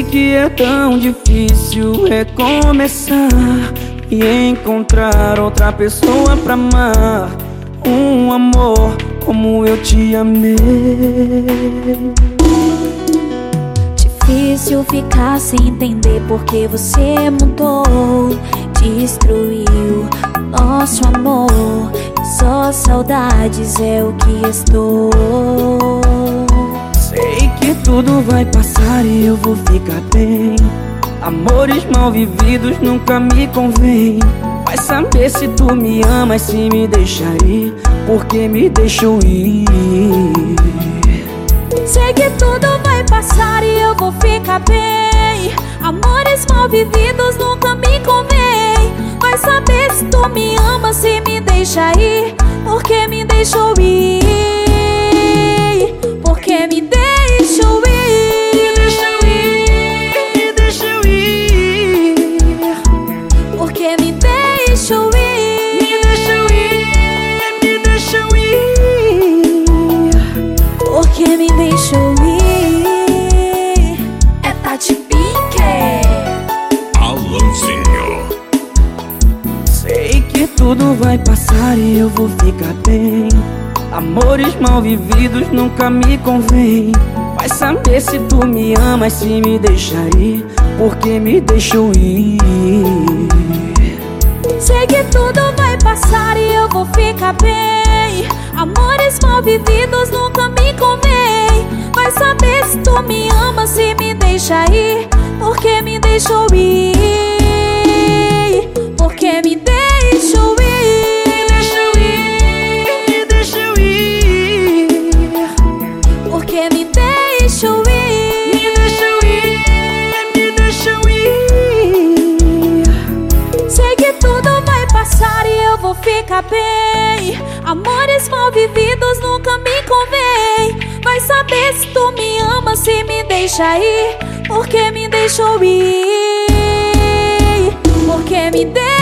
que é tão difícil recomeçar e encontrar outra pessoa pra amar, um amor como eu te amei. Difícil ficar sem entender porque você mudou, destruiu nosso amor. Só saudades é o que restou. Sei que tudo vai passar e eu vou ficar bem. Amores mal vividos nunca me convém. Vai saber se tu me amas, se me deixar ir, porque me deixou ir. Sei que tudo vai passar e eu vou ficar bem. Amores mal vividos nunca me convém. Vai saber se tu me ama, se me deixa ir, porque me deixou ir. Porque me deixou ir. Me deixou ir. Porque me deixou ir. Me deixou ir. Me deixou ir. Porque me deixou ir. É Tati Pink. Alanzinho. Sei que tudo vai passar e eu vou ficar bem. Amores mal vividos nunca me convém. Vai saber se tu me amas, se me deixar ir, porque me deixou ir. Sei que tudo vai passar e eu vou ficar bem. Amores mal vividos nunca me convém. Vai saber se tu me ama, se me deixa ir, porque me deixou ir. Porque me deixou ir. Me deixou ir. Porque me deixou ir. Me deixou ir. Me deixou ir. Sei que tudo vai passar e eu vou ficar bem. Amores mal vividos nunca me convém. Vai saber se tu me ama, se me deixa ir, porque me deixou ir. Porque me deixou